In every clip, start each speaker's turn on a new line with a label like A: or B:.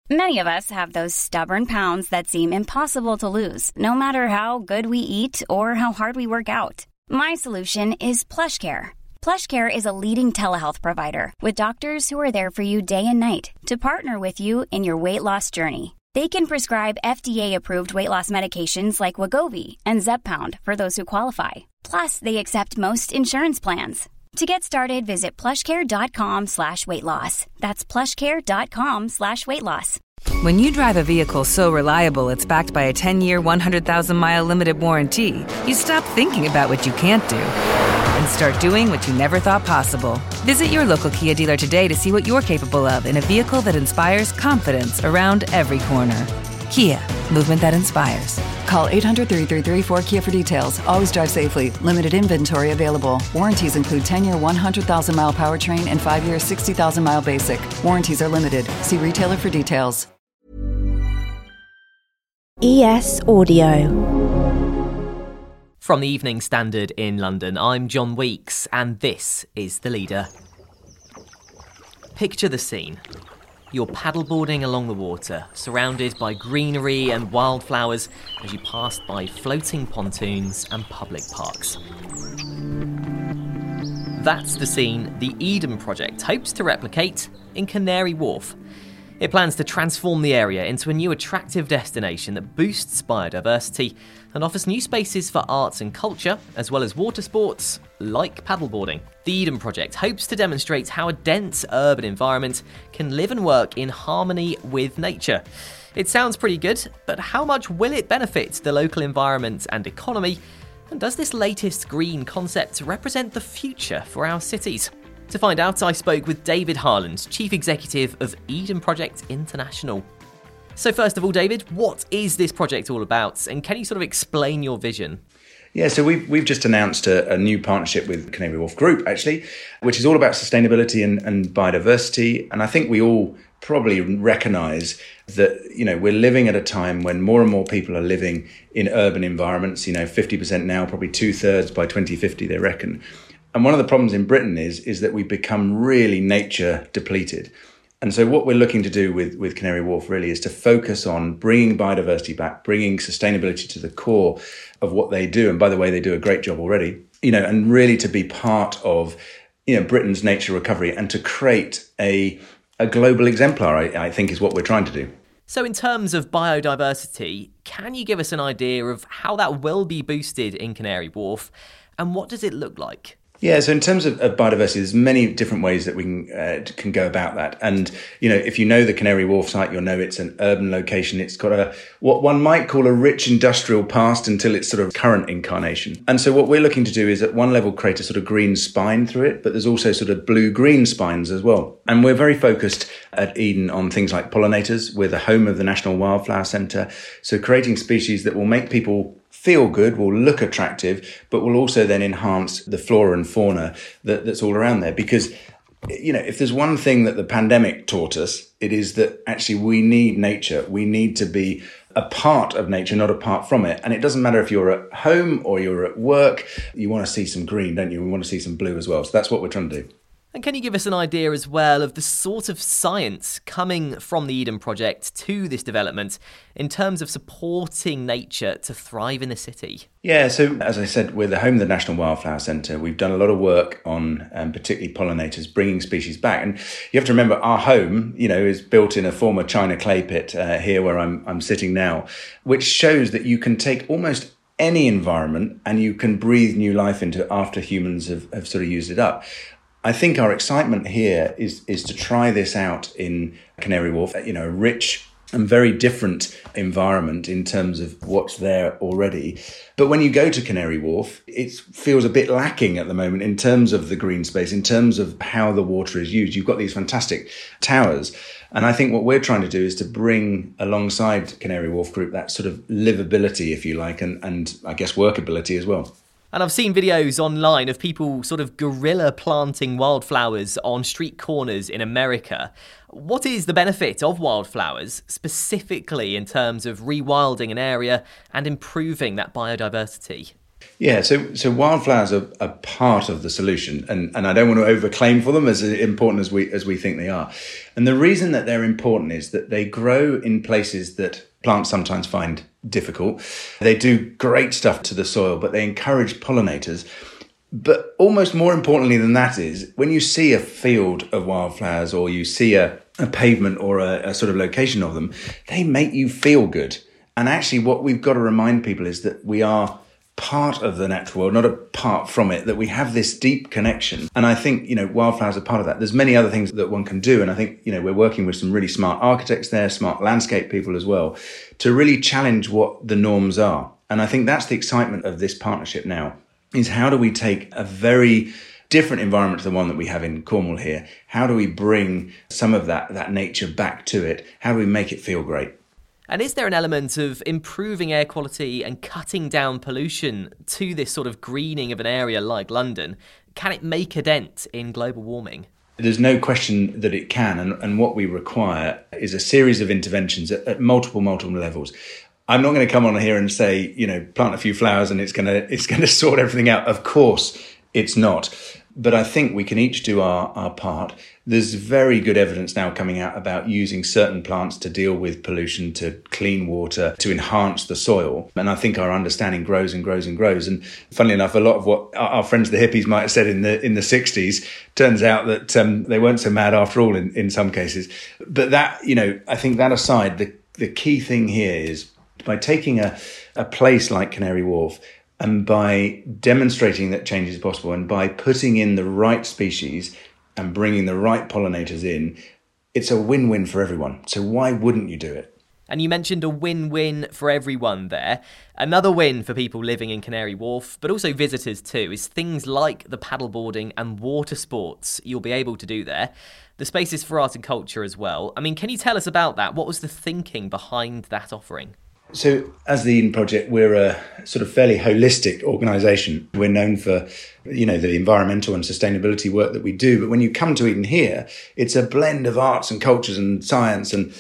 A: Many of us have those stubborn pounds that seem impossible to lose, no matter how good we eat or how hard we work out. My solution is PlushCare. PlushCare is a leading telehealth provider with doctors who are there for you day and night to partner with you in your weight loss journey. They can prescribe FDA-approved weight loss medications like Wegovy and Zepbound for those who qualify. Plus, they accept most insurance plans. To get started, visit plushcare.com/weightloss. That's plushcare.com/weightloss.
B: When you drive a vehicle so reliable it's backed by a 10-year, 100,000-mile limited warranty, you stop thinking about what you can't do and start doing what you never thought possible. Visit your local Kia dealer today to see what you're capable of in a vehicle that inspires confidence around every corner. Kia, movement that inspires.
C: Call 800-333-4KIA for details. Always drive safely. Limited inventory available. Warranties include 10-year 100,000-mile powertrain and 5-year 60,000-mile basic. Warranties are limited. See retailer for details.
D: ES Audio.
E: From the Evening Standard in London, I'm John Weeks, and this is The Leader. Picture the scene. You're paddleboarding along the water, surrounded by greenery and wildflowers as you pass by floating pontoons and public parks. That's the scene the Eden Project hopes to replicate in Canary Wharf. It plans to transform the area into a new attractive destination that boosts biodiversity and offers new spaces for arts and culture, as well as water sports like paddleboarding. The Eden Project hopes to demonstrate how a dense urban environment can live and work in harmony with nature. It sounds pretty good, but how much will it benefit the local environment and economy? And does this latest green concept represent the future for our cities? To find out, I spoke with David Harland, Chief Executive of Eden Project International. So first of all, David, what is this project all about? And can you sort of explain your vision?
F: Yeah, so we've just announced a new partnership with Canary Wharf Group, actually, which is all about sustainability and biodiversity. And I think we all probably recognise that, we're living at a time when more and more people are living in urban environments, 50% now, probably 2/3 by 2050, they reckon. And one of the problems in Britain is that we've become really nature depleted. And so what we're looking to do with Canary Wharf really is to focus on bringing biodiversity back, bringing sustainability to the core of what they do. And by the way, they do a great job already, and really to be part of, Britain's nature recovery and to create a global exemplar, I think is what we're trying to do.
E: So in terms of biodiversity, can you give us an idea of how that will be boosted in Canary Wharf and what does it look like?
F: Yeah, so in terms of biodiversity, there's many different ways that we can go about that. And, if you know the Canary Wharf site, you'll know it's an urban location. It's got what one might call a rich industrial past until its sort of current incarnation. And so what we're looking to do is at one level create a sort of green spine through it, but there's also sort of blue-green spines as well. And we're very focused at Eden on things like pollinators. We're the home of the National Wildflower Centre. So creating species that will make people feel good, will look attractive, but will also then enhance the flora and fauna that's all around there. Because, if there's one thing that the pandemic taught us, it is that actually we need nature. We need to be a part of nature, not apart from it. And it doesn't matter if you're at home or you're at work, you want to see some green, don't you? We want to see some blue as well. So that's what we're trying to do.
E: And can you give us an idea as well of the sort of science coming from the Eden Project to this development in terms of supporting nature to thrive in the city?
F: Yeah, so as I said, we're the home of the National Wildflower Centre. We've done a lot of work on particularly pollinators, bringing species back. And you have to remember our home, is built in a former China clay pit here where I'm sitting now, which shows that you can take almost any environment and you can breathe new life into it after humans have sort of used it up. I think our excitement here is to try this out in Canary Wharf, a rich and very different environment in terms of what's there already. But when you go to Canary Wharf, it feels a bit lacking at the moment in terms of the green space, in terms of how the water is used. You've got these fantastic towers. And I think what we're trying to do is to bring alongside Canary Wharf Group that sort of livability, if you like, and I guess workability as well.
E: And I've seen videos online of people sort of guerrilla planting wildflowers on street corners in America. What is the benefit of wildflowers, specifically in terms of rewilding an area and improving that biodiversity?
F: Yeah, so wildflowers are part of the solution, and I don't want to overclaim for them as important as we think they are. And the reason that they're important is that they grow in places that plants sometimes find difficult. They do great stuff to the soil, but they encourage pollinators. But almost more importantly than that is when you see a field of wildflowers or you see a pavement or a sort of location of them, they make you feel good. And actually what we've got to remind people is that we are part of the natural world, not apart from it, that we have this deep connection. And I think, wildflowers are part of that. There's many other things that one can do. And I think, we're working with some really smart architects there, smart landscape people as well, to really challenge what the norms are. And I think that's the excitement of this partnership now, is how do we take a very different environment to the one that we have in Cornwall here? How do we bring some of that nature back to it? How do we make it feel great?
E: And is there an element of improving air quality and cutting down pollution to this sort of greening of an area like London? Can it make a dent in global warming?
F: There's no question that it can. And what we require is a series of interventions at multiple levels. I'm not going to come on here and say, plant a few flowers and it's going to sort everything out. Of course, it's not. But I think we can each do our part. There's very good evidence now coming out about using certain plants to deal with pollution, to clean water, to enhance the soil. And I think our understanding grows and grows and grows. And funnily enough, a lot of what our friends, the hippies, might have said in the 60s, turns out that they weren't so mad after all in some cases. But that, I think that aside, the key thing here is by taking a place like Canary Wharf and by demonstrating that change is possible and by putting in the right species and bringing the right pollinators in, it's a win-win for everyone. So why wouldn't you do it?
E: And you mentioned a win-win for everyone there. Another win for people living in Canary Wharf, but also visitors too, is things like the paddleboarding and water sports you'll be able to do there. The spaces for art and culture as well. I mean, can you tell us about that? What was the thinking behind that offering?
F: So as the Eden Project, we're a sort of fairly holistic organisation. We're known for, the environmental and sustainability work that we do. But when you come to Eden here, it's a blend of arts and cultures and science and,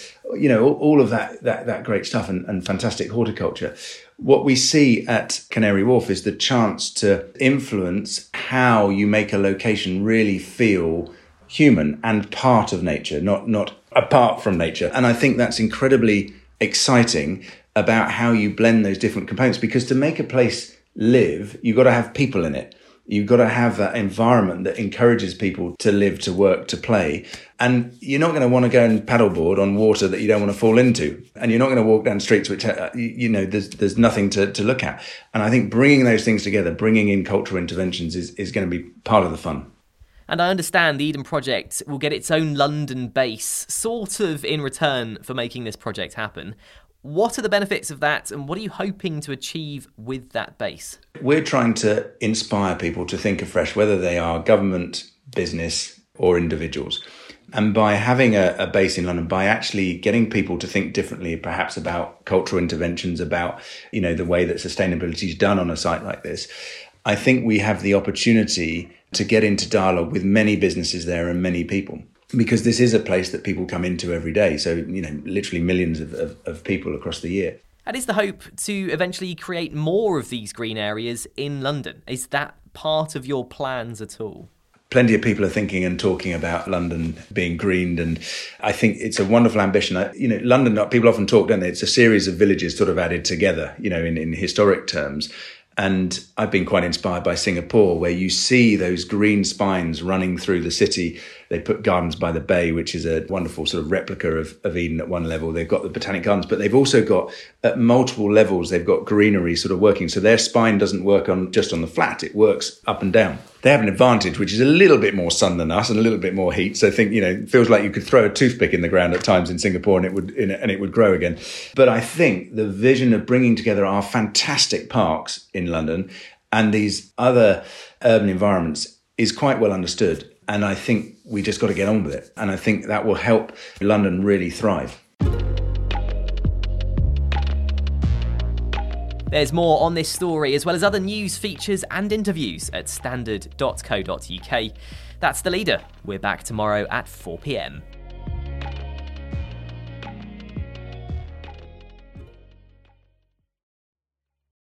F: all of that great stuff and fantastic horticulture. What we see at Canary Wharf is the chance to influence how you make a location really feel human and part of nature, not apart from nature. And I think that's incredibly exciting about how you blend those different components, because to make a place live, you've got to have people in it. You've got to have that environment that encourages people to live, to work, to play. And you're not going to want to go and paddleboard on water that you don't want to fall into. And you're not going to walk down streets which, there's nothing to look at. And I think bringing those things together, bringing in cultural interventions is going to be part of the fun.
E: And I understand the Eden Project will get its own London base, sort of in return for making this project happen. What are the benefits of that, and what are you hoping to achieve with that base?
F: We're trying to inspire people to think afresh, whether they are government, business, or individuals. And by having a base in London, by actually getting people to think differently, perhaps about cultural interventions, about, the way that sustainability is done on a site like this, I think we have the opportunity to get into dialogue with many businesses there and many people. Because this is a place that people come into every day. So, literally millions of people across the year.
E: And is the hope to eventually create more of these green areas in London? Is that part of your plans at all?
F: Plenty of people are thinking and talking about London being greened. And I think it's a wonderful ambition. London, people often talk, don't they? It's a series of villages sort of added together, in historic terms. And I've been quite inspired by Singapore, where you see those green spines running through the city. They put Gardens by the Bay, which is a wonderful sort of replica of Eden at one level. They've got the Botanic Gardens, but they've also got, at multiple levels, they've got greenery sort of working. So their spine doesn't work just on the flat, it works up and down. They have an advantage, which is a little bit more sun than us and a little bit more heat. So I think, it feels like you could throw a toothpick in the ground at times in Singapore and it would grow again. But I think the vision of bringing together our fantastic parks in London and these other urban environments is quite well understood. And I think we just got to get on with it. And I think that will help London really thrive.
E: There's more on this story, as well as other news, features and interviews at standard.co.uk. That's The Leader. We're back tomorrow at 4 p.m.